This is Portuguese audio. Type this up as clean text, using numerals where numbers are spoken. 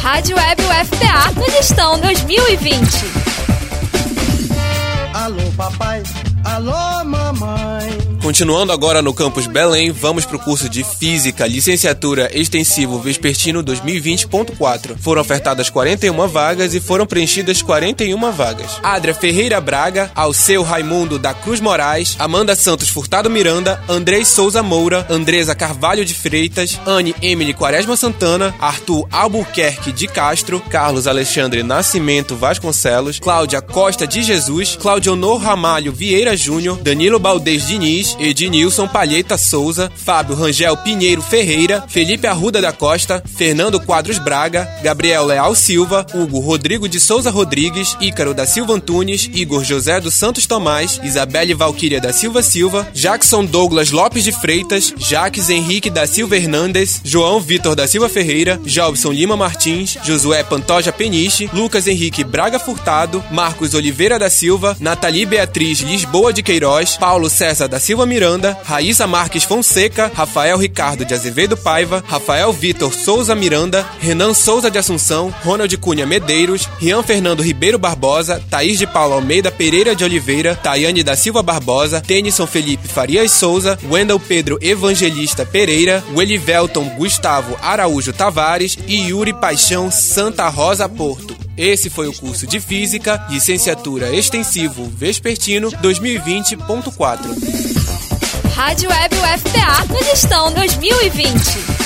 Rádio Web UFPA no Gestão 2020. Alô papai, alô mamãe. Continuando agora no campus Belém, vamos para o curso de Física, Licenciatura Extensivo Vespertino 2020.4. Foram ofertadas 41 vagas e foram preenchidas 41 vagas. Adria Ferreira Braga, Alceu Raimundo da Cruz Moraes, Amanda Santos Furtado Miranda, Andrei Souza Moura, Andresa Carvalho de Freitas, Anne Emily Quaresma Santana, Arthur Albuquerque de Castro, Carlos Alexandre Nascimento Vasconcelos, Cláudia Costa de Jesus, Claudio Honor Ramalho Vieira Júnior, Danilo Baldez Diniz, Ednilson Palheta Souza, Fábio Rangel Pinheiro Ferreira, Felipe Arruda da Costa, Fernando Quadros Braga, Gabriel Leal Silva, Hugo Rodrigo de Souza Rodrigues, Ícaro da Silva Antunes, Igor José dos Santos Tomás, Isabelle Valquíria da Silva Silva, Jackson Douglas Lopes de Freitas, Jaques Henrique da Silva Hernandes, João Vitor da Silva Ferreira, Jobson Lima Martins, Josué Pantoja Peniche, Lucas Henrique Braga Furtado, Marcos Oliveira da Silva, Nathalie Beatriz Lisboa de Queiroz, Paulo César da Silva Miranda, Raíssa Marques Fonseca, Rafael Ricardo de Azevedo Paiva, Rafael Vitor Souza Miranda, Renan Souza de Assunção, Ronald Cunha Medeiros, Rian Fernando Ribeiro Barbosa, Thaís de Paula Almeida Pereira de Oliveira, Tayane da Silva Barbosa, Tennyson Felipe Farias Souza, Wendel Pedro Evangelista Pereira, Welivelton Gustavo Araújo Tavares e Yuri Paixão Santa Rosa Porto. Esse foi o curso de Física, Licenciatura Extensivo Vespertino 2020.4. Rádio Web UFPA no Gestão 2020.